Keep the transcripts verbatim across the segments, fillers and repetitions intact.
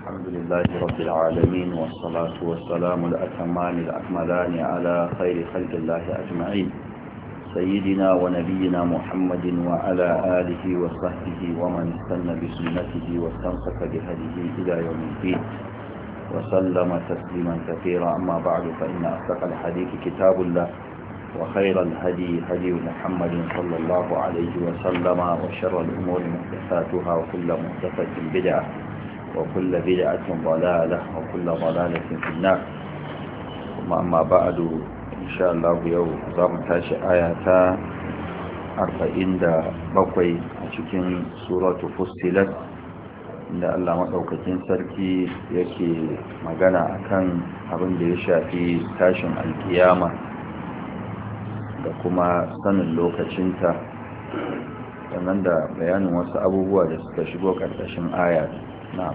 الحمد لله رب العالمين والصلاة والسلام الأتمان الأكملان على خير خلق الله أجمعين سيدنا ونبينا محمد وعلى آله وصحبه ومن استنى بسنته واستمسك بهديه إلى يوم الدين وسلم تسليما كثيرا. أما بعد فإن أصدق الحديث كتاب الله وخير الهدي هدي محمد صلى الله عليه وسلم وشر الأمور محدثاتها وكل محدثة بدعة وكل بدعة ضلالة وكل ضلالة في النار. ثم أما بعد إن شاء الله يوم زام تاشي آيات أربعين دا بقوي أشكين سورة فصلت inda Allah maɗaukakin sarki yake magana akan abin da ya shafi tashin alkiyama da kuma sanin lokacinta sannan da bayanin wasu abubuwa da suka shigo ƙarƙashin aya. na'am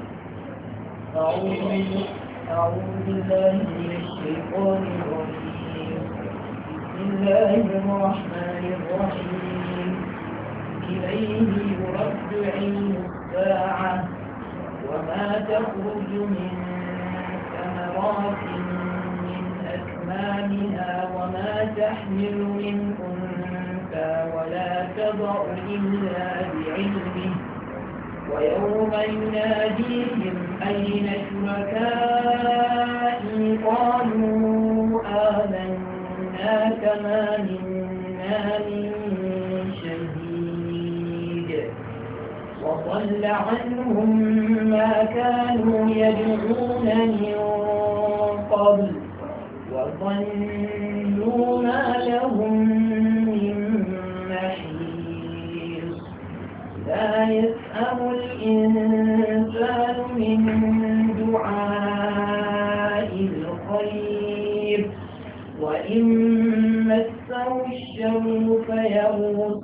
أعوذ بالله من الشيطان الرجيم بسم الله الرحمن الرحيم إليه يرد علم الساعة وما تخرج من ثمرات من أكمامها وما تحمل من أنثى ولا تضع إلا بعلمه ويوم يناديهم أين شركائي قالوا آمنا كما منا من شهيد وضل عنهم ما كانوا يدعون من قبل وظنوا ما لهم من محيص لا يسأم الإنسان من دعاء الخير وإن مسه الشر فيغوث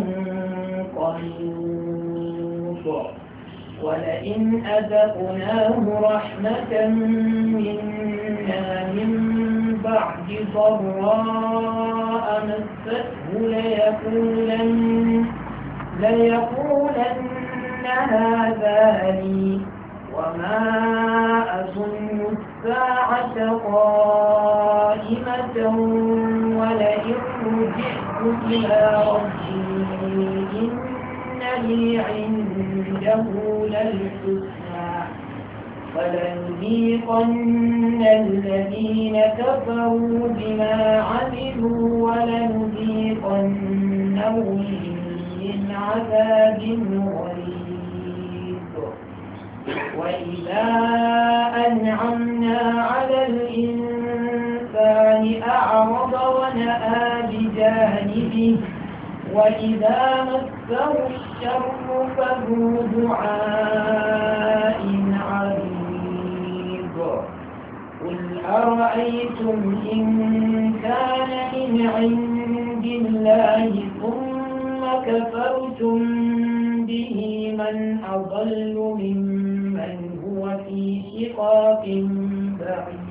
قنوط ولئن أذقناه رحمة منا من بعد ضراء مسته ليقولن ليقولن هذا لي وما أظن الساعة قائمة ولئن رجعت إلى ربي إن لي عنده للحسنى فلنذيقن الذين كفروا بما عملوا ولنذيقنهم من عذاب غليظ وإذا أنعمنا على الإنسان أعرض ونأى بجانبه وإذا مسه الشر فذو دعاء عريض قل أرأيتم إن كان من عند الله ثم كفرتم به من أضل ممن هو في شقاق بعيد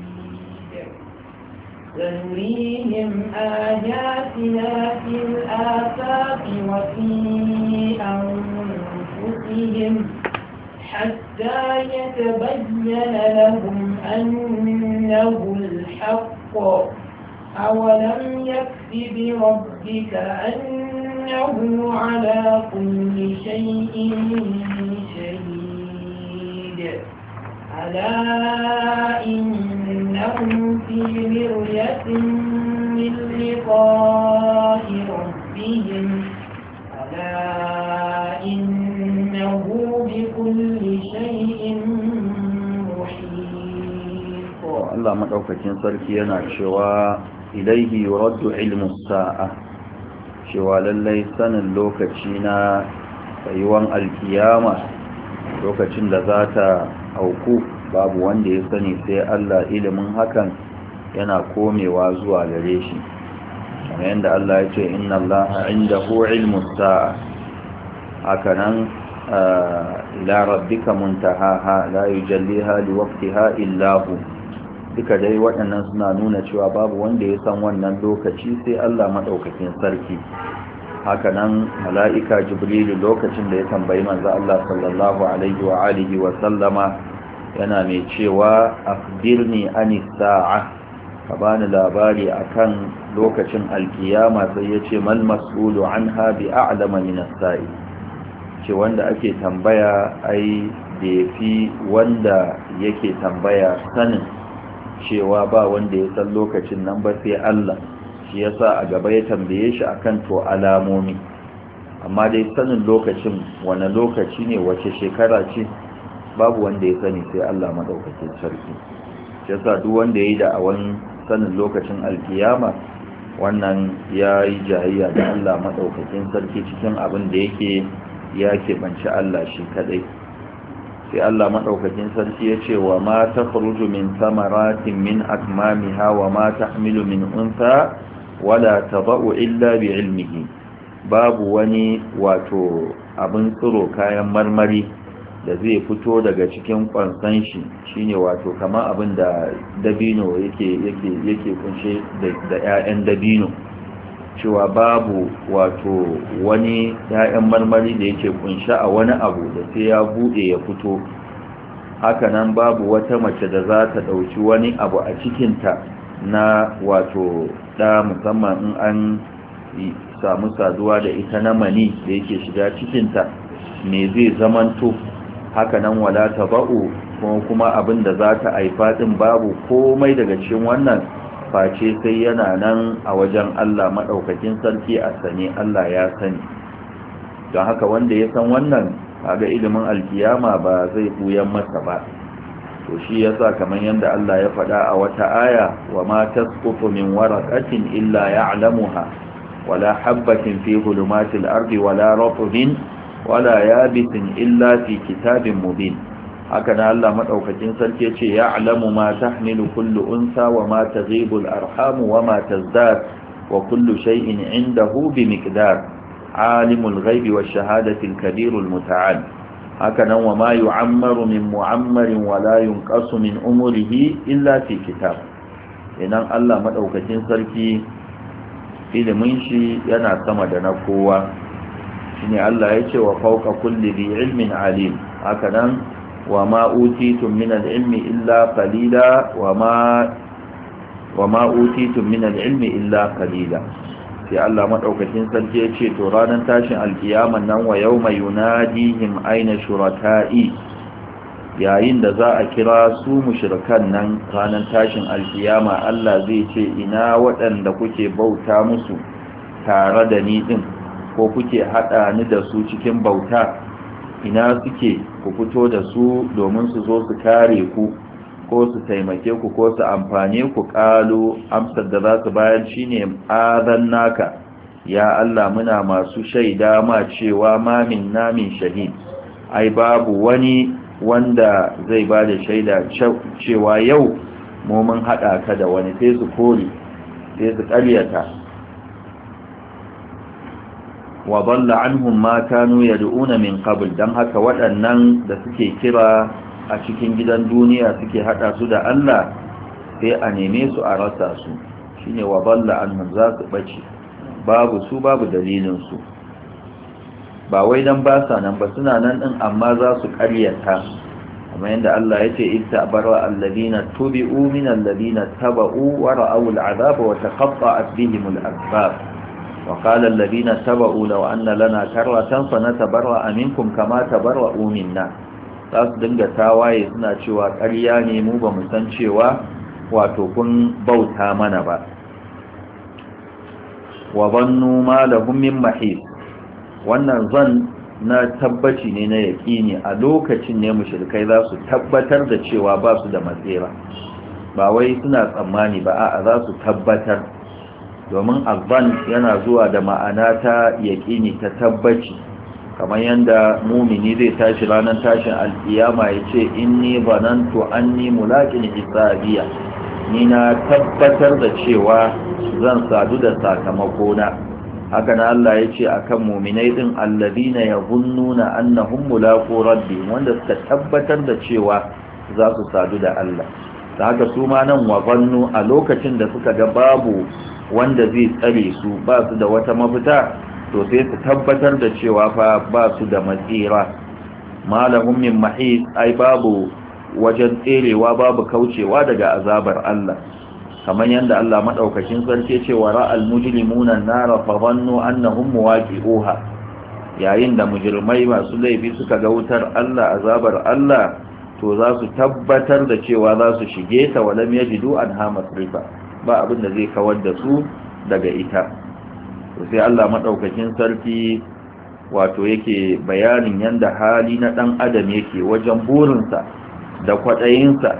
سنريهم آياتنا في الآفاق وفي أنفسهم حتى يتبين لهم أنه الحق أولم يكف بربك أنه على كل شيء شهيد ألا إنهم في مرية من لقاء ربهم ألا إنه بكل شيء محيط. الله مدعوكين صرفينا شواء إليه يرد علم الساعة cewa lallai sanin lokaci na tsayuwan alkiyama lokacin da za ta auku babu wanda ya sani sai Allah. Ilimin hakan yana komewa zuwa gare shi kamar yadda Allah ya ce inna Allaha indahu ilmus sa'a hakanan ila rabbika muntahaha la yujalliha liwaqtiha illa hu. duka dai waɗannan suna nuna cewa babu wanda ya san wannan lokaci sai Allah maɗaukakin sarki. hakanan mala'ika jibrilu lokacin da ya tambayi manzo Allah sallallahu alaihi wa alihi wa sallama yana mai cewa akhbirni anis sa'a, ka bani labari akan lokacin alkiyama. Sai ya ce mal mas'ulu anha bi a'lama min as-sa'i, ce wanda ake tambaya ai da yafi wanda yake tambaya sanin cewa ba wanda ya san lokacin nan ba sai Allah. Shi yasa a gaba ya tambaye shi akan to alamomi, amma dai sanin lokacin wani lokaci ne, wace shekara ce, babu wanda ya sani sai Allah madaukakin sarki. Shi yasa duk wanda yayi da awan sanin lokacin alkiyama, wannan yayi jayayya da Allah madaukakin sarki cikin abin da yake ya keɓanci Allah shi kadai. sai Allah madaukakin sarki ya ce wa ma takhruju min thamaratin min akmamiha wa ma tahmilu min unsa wala tadau illa bi ilmihi. Babu wani wato abin tsiro kayan marmari da zai fito daga cikin kwansan shi, shine wato kamar abin da dabino yake yake yake kunshe da ƴaƴan dabino, cewa babu wato wani ƴaƴan marmari da yake kunshe a wani abu da sai ya bude ya fito. Hakanan babu wata mace da za ta dauki wani abu a cikinta na wato da musamman in an samu saduwa da ita na mani da yake shiga cikinta me zai zamanto. Hakanan wala taba'u kuma abin da za ta haifa din babu komai daga cikin wannan face sai yana nan a wajen Allah madaukakin sarki a sane, Allah ya sani. Don haka wanda ya san wannan, kaga ilimin alkiyama ba zai buyan masa ba. To shi yasa kamar yanda Allah ya faɗa a wata aya, wa ma tasqutu min waraqatin illa ya'lamuha wala habatin fi zulumatil ardi wala ratbin wala yabisin illa fi kitabin mubin. haka na Allah madaukakin sarki yace ya'lamu ma tahmilu kullu unsa wa ma taghibu al-arham wa ma tazdad wa kullu shay'in 'indahu bi miqdar alimul ghaibi wash shahadati al-kabirul muta'al. haka nan wa ma yu'ammaru min mu'ammarin wa la yunqasu min umrihi illa fi kitab. idan Allah madaukakin sarki ilimin shi yana sama da na kowa, shine Allah yace wa fawqa kulli dhi ilmin alim. haka nan wa ma utitum min al-ilmi illa qalila wa ma wa ma utitum min al-ilmi illa qalila. sai Allah madaukakin sarki yace to ranar tashin alkiyaman nan wa yawma yunadihim aina shuraka'i, yayin da za a kira su mushrikan nan ranar tashin alkiyama, Allah zai ce ina waɗanda kuke bauta musu tare da ni din, ko kuke hada ni da su cikin bauta, ina suke, ku fito da su domin su zo su kare ku ko su taimake ku ko su amfane ku. Qalu, amsar da za su bayar shine azannaka ya Allah, muna masu shaida ma cewa ma minna min shahid, ai babu wani wanda zai ba da shaida cewa yau mu mun hada ka da wani. Sai su kore, sai su ƙaryata. wa dalla anhum ma kanu yad'una min qabl, dan haka waɗannan da suke kira a cikin gidan duniya suke hada su da Allah, sai a neme su a rasa su. shine wa dalla anhum, za su bace, babu su babu dalilin su. ba wai dan ba sa nan ba, suna nan din amma za su ƙaryata. kamar yadda Allah ya ce ittabara alladhina tubi'u min alladhina taba'u wa ra'aw al'adaba wa taqatta'at bihim al'asbab wa qala alladhina taba'u law anna lana karratan fanatabarra minkum kama tabarra'u minna. za su dinga tawaye suna cewa ƙarya ne, mu ba mu san cewa wato kun bauta mana ba. wa zannu ma lahum min mahis, wannan zan na tabbaci ne na yaƙini. a lokacin ne mushrikai za su tabbatar da cewa ba su da matsira, ba wai suna tsammani ba, a'a za su tabbatar. domin azan yana zuwa da ma'ana ta yaƙini, ta tabbaci. kamar yadda mumini zai tashi ranar tashin alkiyama ya ce inni zanantu anni mulaqin hisabiya, ni na tabbatar da cewa zan sadu da sakamakona. haka na Allah ya ce akan muminai din alladina yazunnuna annahum mulaqu rabbihim, wanda suka tabbatar da cewa za su sadu da Allah. da haka su ma nan wa zannu, a lokacin da suka ga babu wanda zai tsare su, ba su da wata mafita, to sai su tabbatar da cewa fa ba su da matsira. malahum min mahis, ai babu wajen tserewa babu kaucewa daga azabar Allah kamar yadda Allah madaukakin sarki ce wa ra'al mujrimuna an-nara fa dhannu annahum muwaqi'uha yayin da mujrimai masu laifi suka ga wutar Allah azabar Allah to za su tabbatar da cewa za su shige ta walam yajidu anha masrifa ba abin da zai kawar da su daga ita sai Allah madaukakin sarki wato yake bayanin yanda hali na dan adam yake wajen burinsa da kwadayinsa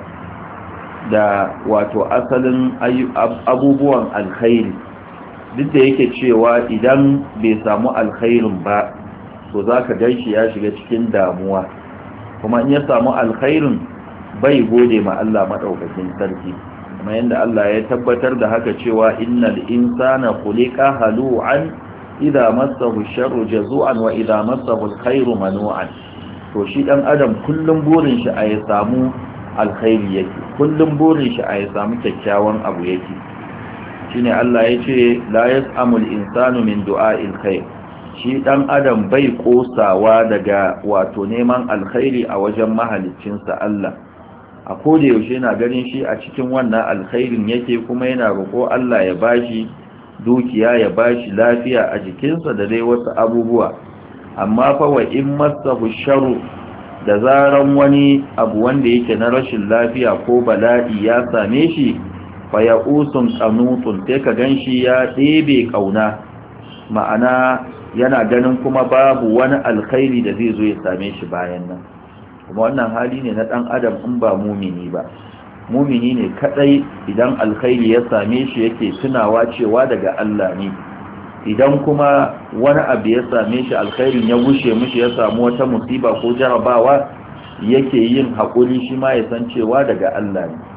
da wato asalin abubuwan alkhairi duk da yake cewa idan bai samu alkhairin ba to zaka ganshi ya shiga cikin damuwa kuma in ya samu alkhairin bai gode ma Allah madaukakin sarki kuma yanda Allah ya tabbatar da haka cewa innal insana khuliqa halu'an idza massahu sharru jazu'an wa idza massahu alkhairu manu'an to shi dan adam kullum burin shi a ya samu alkhairi yake kullum burin shi a ya samu kyakkyawan abu yake shine Allah yace la yas'amul insanu min du'a'il khair shi dan adam bai kosawa daga wato neman alkhairi a wajen mahaliccinsa Allah a koda yaushe yana ganin shi a cikin wannan alkhairin yake kuma yana roƙo Allah ya bashi dukiya ya bashi lafiya a jikinsa da dai wasu abubuwa amma fa wa in masahu sharru da zaran wani abu wanda yake na rashin lafiya ko bala'i ya same shi fa ya'usun qanutun sai ka ganshi ya ɗebe kauna ma'ana yana ganin kuma babu wani alkhairi da zai zo ya same shi bayan nan kuma wannan hali ne na dan adam in ba mumini ba mumini ne kadai idan alkhairi ya same shi yake tunawa cewa daga Allah ne idan kuma wani abu ya same shi alkhairin ya gushe mishi ya samu wata musiba ko jarabawa yake yin hakuri shi ma ya san cewa daga Allah ne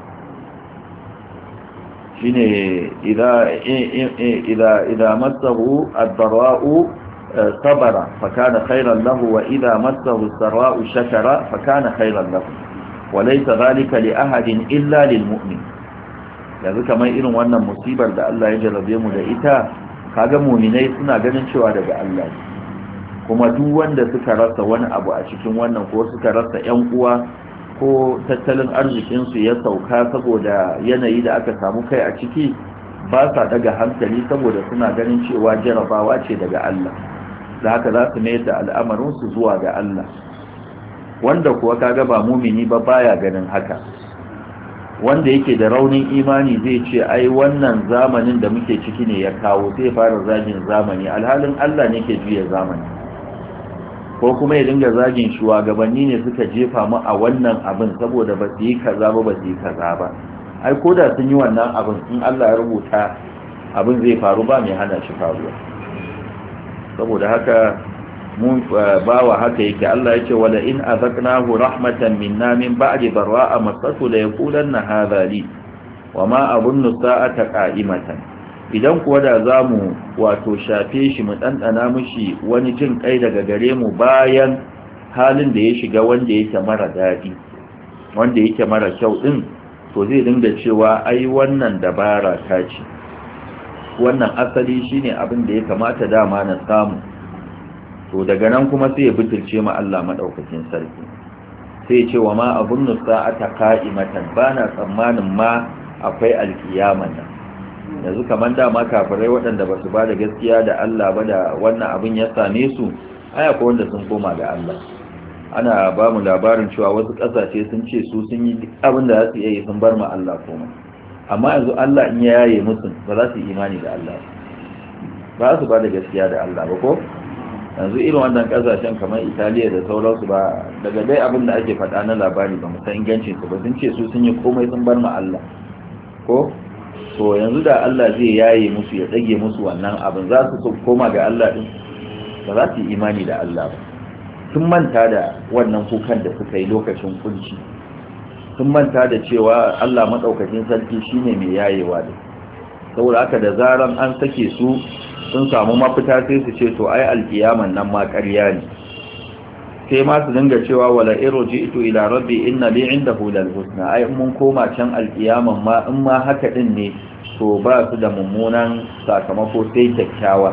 shine idza idza idza massahu ad-dara'u sabara fakana khairan lahu wa idza massahu as-sara'u shakara fakana khairan lahu wa laysa dhalika li ahadin illa lil mu'min yanzu kamar irin wannan musibar da Allah ya jarrabe mu da ita kaga mu'minai suna ganin cewa daga Allah ne kuma duk wanda suka rasa wani abu a cikin wannan ko suka rasa ƴan uwa ko tattalin arzikin su ya sauka saboda yanayi da aka samu kai a ciki ba sa daga hankali saboda suna ganin cewa jarabawa ce daga Allah da haka za su mayar da al'amarin su zuwa ga Allah wanda kuwa kaga ba mumini ba baya ganin haka wanda yake da raunin imani zai ce ai wannan zamanin da muke ciki ne ya kawo sai fara zagin zamani alhalin Allah ne ke juya zamani ko kuma ya dinga zagin shugabanni ne suka jefa mu a wannan abin saboda ba su yi kaza ba ba su yi kaza ba ai ko da sun yi wannan abin in Allah ya rubuta abin zai faru ba mai hana shi faruwa saboda haka mun bawa haka yake Allah yace wala in azaqnahu rahmatan minna min ba'di dharra'a masatu la yaqulanna hadha li wama abunnu sa'ata qa'imatan idan kuwa da zamu wato shafe shi mu dandana mishi wani jin kai daga gare mu bayan halin da ya shiga wanda yake mara dadi wanda yake mara kyau din to zai dinga cewa ai wannan dabara ta ce wannan asali shine abin da ya kamata dama na samu to daga nan kuma sai ya butulce ma Allah madaukakin sarki sai ya ce wa ma abunnu sa'ata qa'imatan bana tsammanin ma akwai alkiyama nan yanzu kaman dama kafirai waɗanda ba su ba da gaskiya da Allah ba da wannan abin ya same su ai akwai wanda sun koma ga Allah ana ba mu labarin cewa wasu ƙasashe sun ce su sun yi abin da za su iya yi sun bar ma Allah komai amma yanzu Allah in ya yaye musu ba za su yi imani da Allah ba su ba da gaskiya da Allah ba ko yanzu irin wannan kasashen kamar Italiya da sauransu ba daga dai abin da ake faɗa na labari ba mu san ingancin su ba sun ce su sun yi komai sun bar ma Allah ko to yanzu da Allah zai yaye musu ya dage musu wannan abin za su koma ga Allah din ba za su yi imani da Allah ba sun manta da wannan kukan da suka yi lokacin kunci sun manta da cewa Allah madaukakin sarki shine mai yayewa da saboda haka da zaran an sake su sun samu mafita sai su ce to ai alkiyaman nan ma ƙarya ne sai ma su dinga cewa wala irji'tu ila rabbi inna li 'indahu lal husna ai mun koma can alkiyaman ma in ma haka din ne to ba su da mummunan sakamako sai kyakkyawa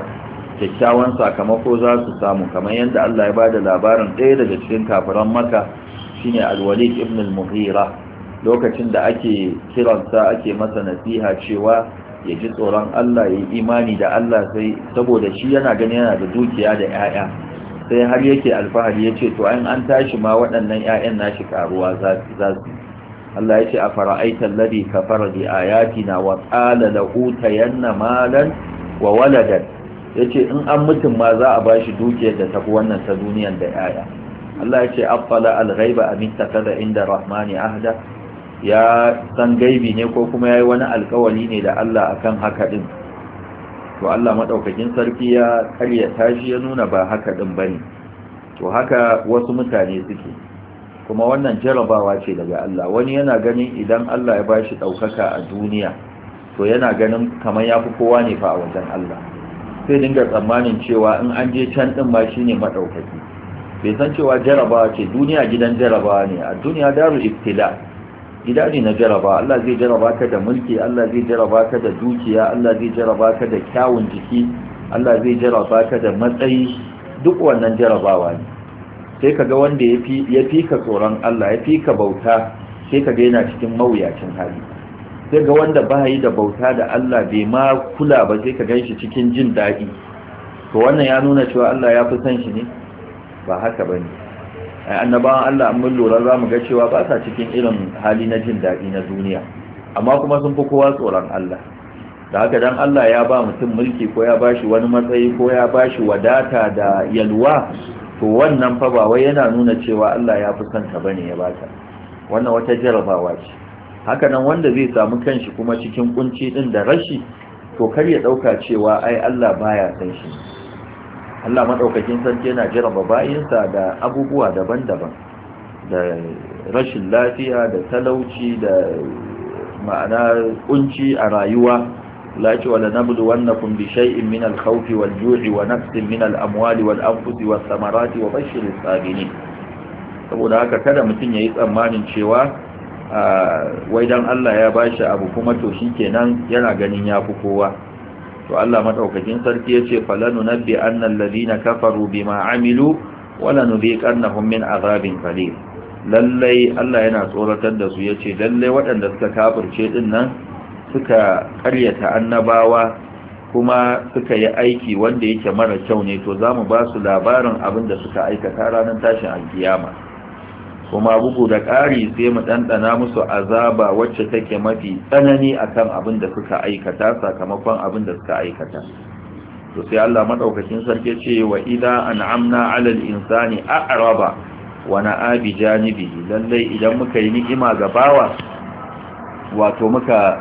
kyakkyawan sakamako za su samu kamar yadda Allah ya bada labarin ɗaya daga cikin kafiran Makka shine al-Walid ibn al-Mughira lokacin da ake kiransa ake masa nasiha cewa ya ji tsoron Allah ya yi imani da Allah sai saboda shi yana gani yana da dukiya da 'ya'ya sai har yake alfahari yace to an an tashi ma waɗannan 'ya'yan nashi karuwa za su Allah yace a fara'aita alladhi kafara bi ayatina wa qala la utayanna malan wa waladan yace in an mutum ma za a bashi dukiyar da tafi wannan ta duniyar da 'ya'ya Allah yace afala al-ghaiba am ittakada inda rahmani ahda ya san gaibi ne ko kuma yayi wani alkawari ne da Allah akan haka din to Allah madaukakin sarki ya karyata shi ya nuna ba haka din bane to haka wasu mutane suke kuma wannan jarabawa ce daga Allah wani yana ganin idan Allah ya bashi daukaka a duniya to yana ganin kamar yafi kowa ne fa a wajen Allah sai dinga tsammanin cewa in an je can din ma shine madaukaki bai san cewa jarabawa ce duniya gidan jarabawa ne a duniya darul ibtila gida ne na jaraba Allah zai jaraba ka da mulki Allah zai jaraba ka da dukiya Allah zai jaraba ka da kyawun jiki Allah zai jaraba ka da matsayi duk wannan jarabawa ne sai kaga wanda yafi yafi ka tsoron Allah yafi ka bauta sai kaga yana cikin mawuyacin hali sai ga wanda ba yi da bauta da Allah bai ma kula ba sai ka ganshi cikin jin daɗi to wannan ya nuna cewa Allah ya fi san shi ne ba haka bane annabawan Allah an mun lura za mu ga cewa ba sa cikin irin hali na jin daɗi na duniya amma kuma sun fi kowa tsoron Allah da haka dan Allah ya ba mutum mulki ko ya ba shi wani matsayi ko ya ba shi wadata da yalwa to wannan fa ba wai yana nuna cewa Allah ya fi son ka bane ya baka wannan wata jarabawa ce haka nan wanda zai samu kanshi kuma cikin kunci din da rashi to kar ya dauka cewa ai Allah baya san shi Allah maɗaukakin sarki yana jaraba bayinsa da abubuwa daban-daban da rashin lafiya da talauci da ma'ana kunci a rayuwa laki wala nabdu wannakum bi shay'in min al-khawfi wal-ju'i wa naqsin min al-amwali wal-anfusi was-samarati wa bashshiris sabirin saboda haka kada mutum yayi tsammanin cewa wai dan Allah ya bashi abu kuma to shikenan yana ganin yafi kowa to Allah madaukakin sarki yace falanu nabbi annal ladina kafaru bima amilu wala nubiqannahum min azabin qalil lallai Allah yana tsoratar da su yace lallai waɗanda suka kafirce din nan suka karyata annabawa kuma suka yi aiki wanda yake mara kyau ne to zamu ba su labarin abin da suka aikata ranar tashin alkiyama kuma bugu da ƙari sai mu ɗanɗana musu azaba wacce take mafi tsanani akan abin da suka aikata sakamakon abin da suka aikata to sai Allah madaukakin sarki ce wa idza an'amna 'alal insani a'raba wa na'a bi janibihi lalle idan muka yi ni'ima ga bawa wato muka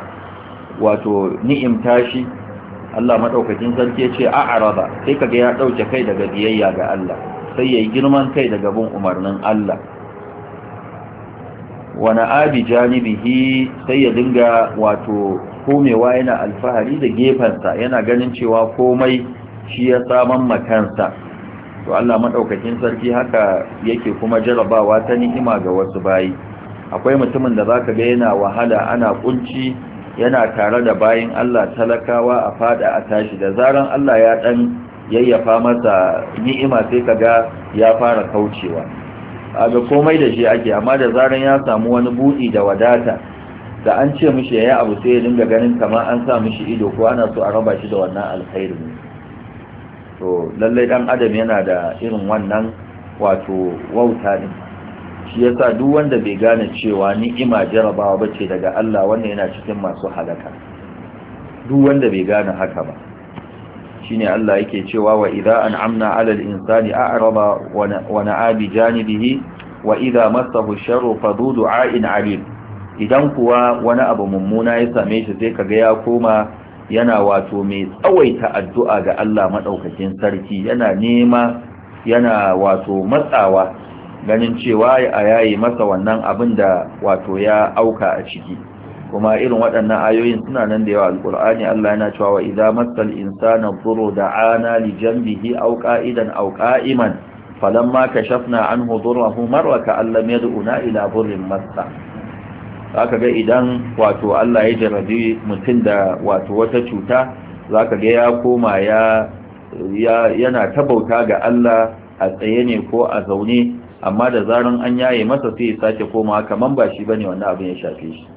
wato ni'imta shi Allah madaukakin sarki ce a'raba sai kaga ya dauke kai daga biyayya ga Allah sai yayi girman kai daga bin umarnin Allah wani abi janibihi sai ya dinga wato komewa yana alfahari da gefensa yana ganin cewa komai shi ya saman makansa to Allah madaukakin sarki haka yake kuma jarabawa ta ni'ima ga wasu bayi akwai mutumin da zaka ga yana wahala ana kunci yana tare da bayin Allah talakawa a fada a tashi da zaran Allah ya dan yayyafa masa ni'ima sai kaga ya fara kaucewa aga komai da shi ake amma da zaran ya samu wani buɗi da wadata da an ce mishi yayi abu sai ya dinga ganin kamar an sa mishi ido ko ana so a raba shi da wannan alkhairi to lalle dan adam yana da irin wannan wato wauta din shi yasa duk wanda bai gane cewa ni'ima jarabawa bace daga Allah wannan yana cikin masu halaka duk wanda bai gane haka ba shine Allah yake cewa wa idza an'amna 'alal insani a'raba wa na'a bi janibihi wa idza massahu sharru fadu du'a'in 'alim idan kuwa wani abu mummuna ya same shi sai kaga ya koma yana wato mai tsawaita addu'a ga Allah madaukakin sarki yana nema yana wato matsawa ganin cewa a yayi masa wannan abin da wato ya auka a ciki kuma irin waɗannan ayoyin suna nan da yawa alƙur'ani Allah yana cewa wa idza massal insana dhurru da'ana li janbihi aw qa'idan aw qa'iman falamma kashafna anhu dhurrahu marra ka'an lam yad'una ila dhurrin massa zaka ga idan wato Allah ya jarabi mutum da wato wata cuta zaka ga ya koma ya yana tabauta ga Allah a tsaye ne ko a zaune amma da zaran an yaye masa sai ya sake komawa kaman ba shi bane wannan abin ya shafe shi.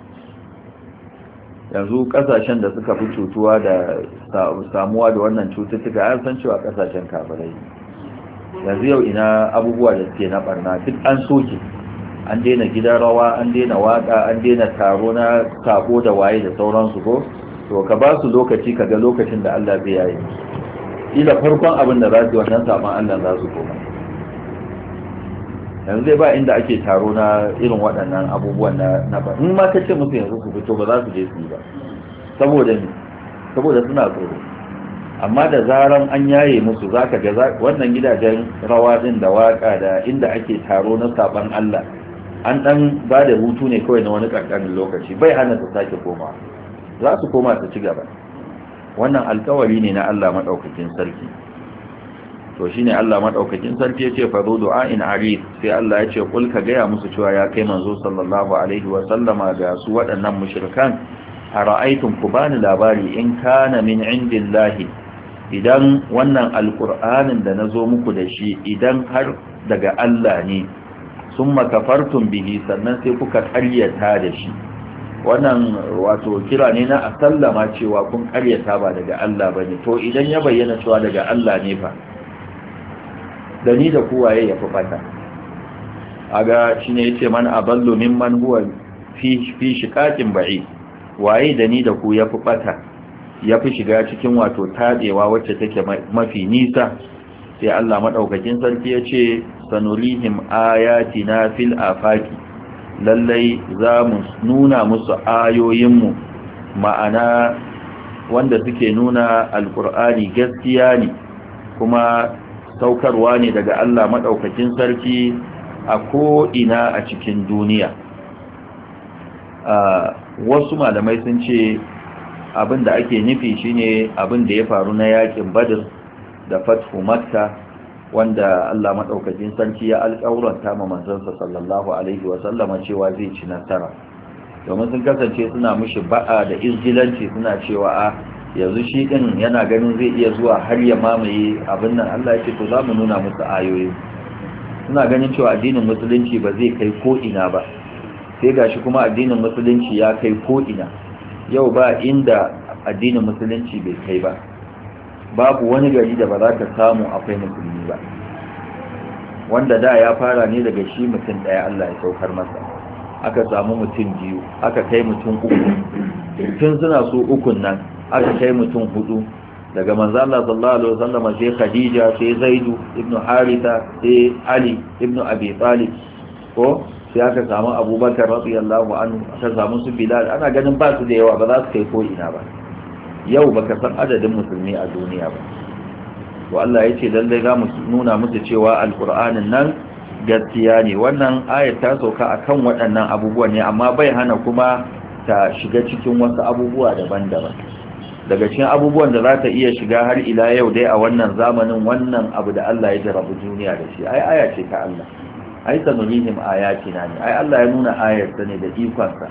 yanzu kasashen da suka fi cutuwa da samuwa da wannan cututtuka an san cewa kasashen kafirai. yanzu yau ina abubuwa da suke na barna duk an soke, an daina gidan rawa, an daina waka, an daina taro na sako da waye da sauransu ko to ka ba su lokaci kaga lokacin da Allah zai yayi ila farkon abin da za su wannan saban Allah za su koma. yanzu zai ba inda ake taro na irin waɗannan abubuwan na ba in ma kace musu yanzu su fito ba za su je su yi ba saboda ne saboda suna tsoro. amma da zaran an yaye musu zaka ga wannan gidajen rawa din da waka da inda ake taro na saban Allah an dan ba da hutu ne kawai na wani kankanin lokaci bai hana su sake koma za su koma su ci gaba. wannan alkawari ne na Allah madaukakin sarki. to shine Allah madaukakin sarki yace fa du'a'in arid sai Allah yace kul ka ga ya musu cewa ya kai manzo sallallahu alaihi wa sallama ga su waɗannan mushrikan ara'aytum kubani labari in kana min indillahi idan wannan alqur'anin da nazo muku da shi idan har daga Allah ne summa kafartum bihi sannan sai kuka ƙaryata da shi. wannan wato kira ne na a sallama cewa kun ƙaryata ba daga Allah bane to idan ya bayyana cewa daga Allah ne fa da ni da kuwaye ya fi fata aga shi ne ya ce man aballo mimman huwa fi shiƙaƙin ba'i waye da ni da ku ya fi fata ya fi shiga cikin wato taɗewa wacce take mafi nisa. sai Allah maɗaukakin sarki ya ce sanurihim ayatina fil afaki lallai za mu nuna musu ayoyinmu ma'ana wanda suke nuna alƙur'ani gaskiya ne kuma saukarwa ne daga Allah maɗaukakin sarki a ko'ina a cikin duniya. Wasu malamai sun ce abin da ake nufi shine abin da ya faru na yakin Badr da Fathu Makka wanda Allah maɗaukakin sarki ya alƙawuranta ma manzansa sallallahu alaihi wasallama cewa zai ci nasara. domin sun kasance suna mishi ba'a da izgilanci suna cewa a yanzu shi din yana ganin zai iya zuwa har ya mamaye abin nan. Allah ya ce to za mu nuna musu ayoyi. suna ganin cewa addinin musulunci ba zai kai ko ina ba sai gashi kuma addinin musulunci ya kai ko ina. yau ba inda addinin musulunci bai kai ba, babu wani gari da ba za ka samu akwai musulmi ba, wanda da ya fara ne daga shi mutum ɗaya Allah ya saukar masa, aka samu mutum biyu, aka kai mutum uku, tun suna so ukun nan aka kai mutum hudu, daga manzo Allah sallallahu alaihi wasallam sai Khadija, sai Zaidu ibn Haritha, sai Ali ibn Abi Talib, ko sai aka samu Abubakar radiyallahu anhu, aka samu su Bilal. Ana ganin ba su da yawa, ba za su kai ko ina ba. Yau baka san adadin musulmi a duniya ba. To Allah ya ce lallai za mu nuna musu cewa alqur'anin nan gaskiya ne. Wannan ayar ta sauka akan waɗannan abubuwan ne, amma bai hana kuma ta shiga cikin wasu abubuwa daban-daban. Daga cikin abubuwan da za ta iya shiga har ila yau dai a wannan zamanin, wannan abu da Allah ya jarabu duniya da shi, ai aya ce ta Allah. Ai sanurihim ayatina ne, ai Allah ya nuna ayarsa ne da ikonsa,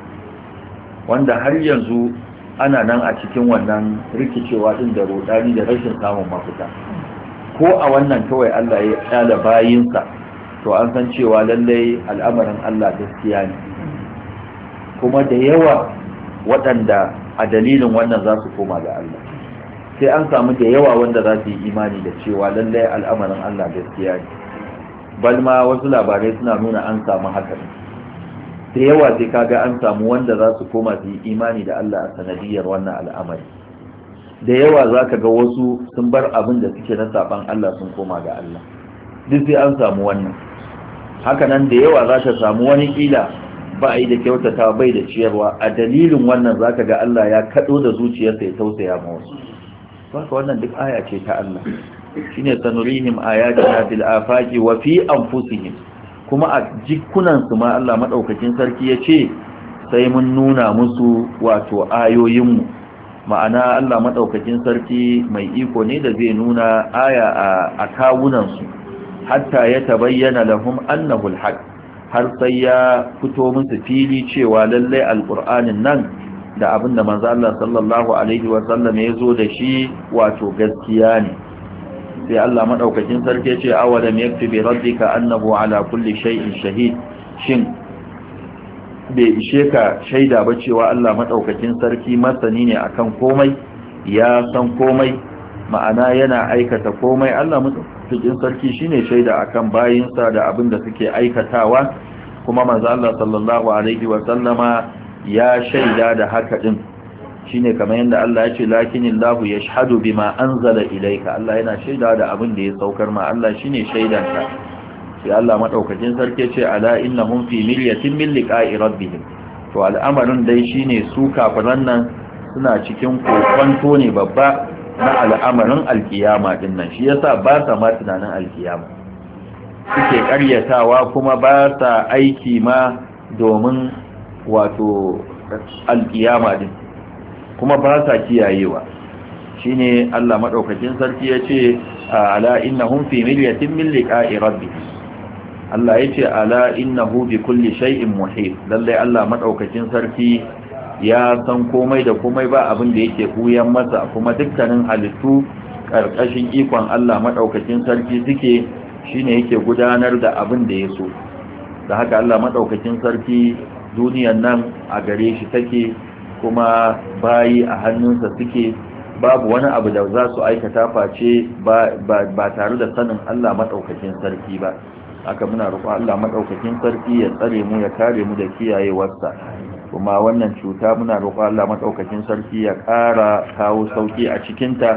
wanda har yanzu ana nan a cikin wannan rikicewa din da rodani da rashin samun mafita. Ko a wannan kawai Allah ya tsala bayinsa, to an san cewa lallai al'amarin Allah gaskiya ne, kuma da yawa waɗanda a dalilin wannan za su koma ga Allah. Sai an samu da yawa wanda za su yi imani da cewa lallai al'amarin Allah gaskiya ne. Balma wasu labarai suna nuna an samu haka. Da yawa sai kaga an samu wanda za su koma su yi imani da Allah a sanadiyar wannan al'amari. Da yawa za ka ga wasu sun bar abin da suke na saban Allah sun koma ga Allah. Duk sai an samu wannan. Haka nan da yawa za ka samu wani kila ba a yi da kyautata bai da ciyarwa, a dalilin wannan za ka ga Allah ya kaɗo da zuciyarsa ya tausaya ma wasu. Haka wannan duk aya ce ta Allah. Shine sanurihim ayatina fil afaqi wa fi anfusihim, kuma a jikunan su ma Allah madaukakin sarki yace sai mun nuna musu wato ayoyinmu. Ma'ana Allah madaukakin sarki mai iko ne da zai nuna aya a kawunan su hatta ya tabayyana lahum annahu alhaq, har sai ya fito musu fili cewa lallai alqur'anin nan da abinda manzo Allah sallallahu alaihi wa sallam ya zo da shi wato gaskiya ne. sai Allah madaukakin sarki ce awalam yaktubi rabbika annahu ala kulli shay'in shahid shin bai ishe ka shaida ba cewa Allah madaukakin sarki masani ne akan komai ya san komai ma'ana yana aikata komai. Allah madaukakin sarki shine shaida akan bayinsa da abin da suke aikatawa, kuma manzo Allah sallallahu alaihi wa sallama ya shaida da haka din shine kamar yadda Allah ya ce lakinillahu yashhadu bima anzala ilayka. Allah yana shaida da abin da ya saukar ma, Allah shine shaidanka. sai Allah madaukakin sarki ce ala innahum fi milyatin min liqa'i rabbihim. to al'amarin dai shine su kafiran nan suna cikin kokonto ne babba na al'amarin alkiyama din nan, shi yasa ba sa ma tunanin alkiyama, suke karyatawa kuma ba sa aiki ma domin wato alkiyama din, kuma ba sa kiyayewa. shine Allah madaukakin sarki yace ala innahum fi milyatin min liqa'i rabbihim. Allah yace ala innahu bi kulli shay'in muhit. lalle Allah madaukakin sarki ya san komai da komai, ba abin da yake buyan masa, kuma dukkanin halittu karkashin ikon Allah madaukakin sarki suke, shine yake gudanar da abin da ya so. da haka Allah madaukakin sarki duniyar nan a gare shi take, kuma bayi a hannunsa suke, babu wani abu da za su aikata face ba tare da sanin Allah maɗaukakin sarki ba. haka muna roƙon Allah maɗaukakin sarki ya tsare mu, ya kare mu da kiyayewarsa. kuma wannan cuta muna roƙon Allah maɗaukakin sarki ya ƙara kawo sauki a cikinta,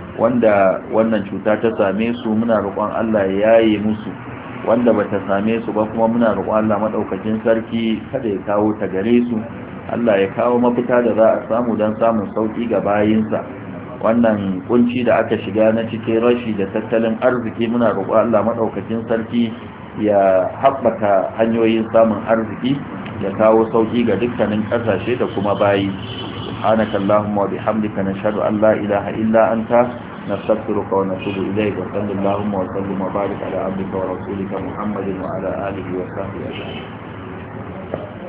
wanda wannan cuta ta same su muna roƙon Allah ya yaye musu, wanda bata same su ba kuma muna roƙon Allah maɗaukakin sarki kada ya kawo ta gare su. Allah ya kawo mafita da za a samu don samun sauki ga bayinsa. wannan kunci da aka shiga na cikin rashi da tattalin arziki muna roƙo Allah madaukakin sarki ya haɓaka hanyoyin samun arziki, ya kawo sauki ga dukkanin ƙasashe da kuma bayi. subhanaka allahumma wa bihamdika nashhadu an la ilaha illa anta nastaghfiruka wa natubu ilayk. wa sallallahu wa sallim wa barik ala abdika wa rasulika muhammadin wa ala alihi wa sahbihi ajma'in.